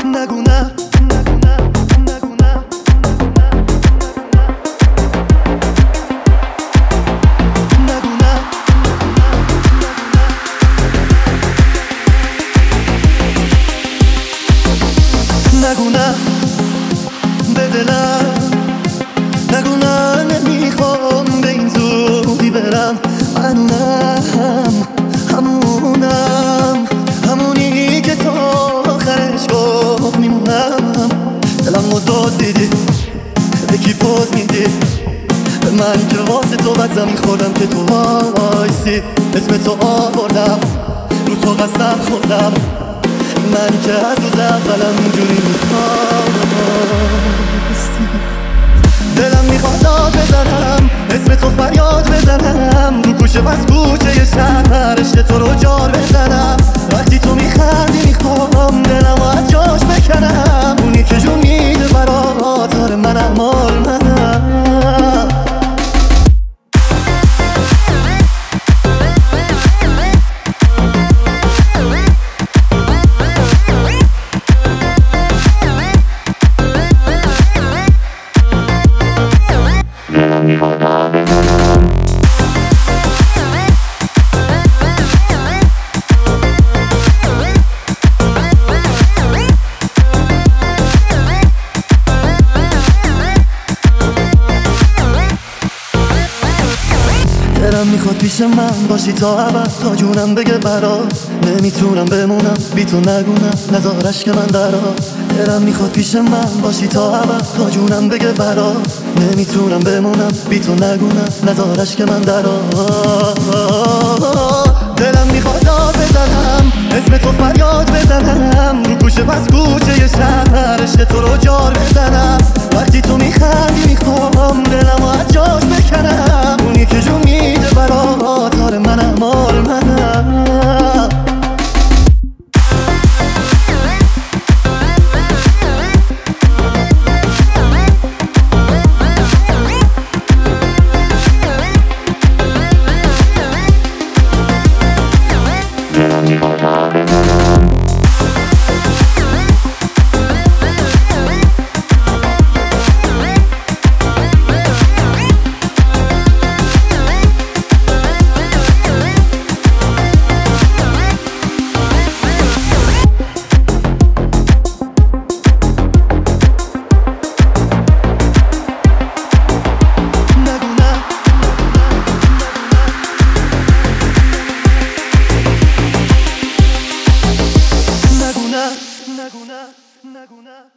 نگو نه نگو نه به دلم، نگو نه نمیخوام به این زودی برم. همونی که تا آخرش گفت میمونم. دلمو دزدیدی، به کی پوز میدی؟ به من که واسه تو بد زمین خوردم که تو وایسی. اسم تو آوردم، رو تو قسم خوردم. من که از روز اولم اینجوری میخواستی. دلم میخواد داد بزنم، اسم تو فریاد بزنم، رو کوچه بس کوچه شهر عشق تو رو جار بزنم. وقتی تو میخندی میخوام دلم از جاش بکنم. اونی که جون میده برات آره منم مال منم. دلم میخواد پیش من باشی تا ابد، تا جونم بگه برات نمیتونم بمونم بی تو. نگو نه نذارش که من درات. دلم میخواد پیش من باشی تا ابد، تا جونم بگه برات نمیتونم بمونم بی تو. نگو نه نذارش که من درات. دلم میخواد داد بزنم، اسم تو فریاد بزنم، رو کوچه پس کوچه شهر عشق تو رو جار بزنم. وقتی تو میخندی میخوام دلم از جاش بکنم. اونی که جون میده برات آره منم مال منم. نگو نه